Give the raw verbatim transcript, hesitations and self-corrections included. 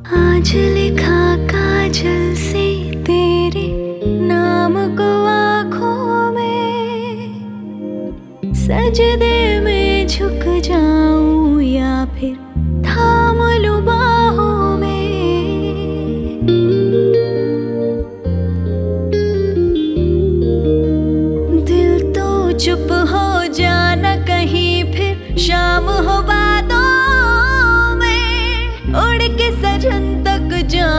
आज लिखा काजल से तेरे नाम को आँखों में, सजदे में झुक जाऊं या फिर थाम लूं बाहों में। दिल तो चुप हो जाना कहीं फिर शाम हो बातों में, उड़ के सजन तक जा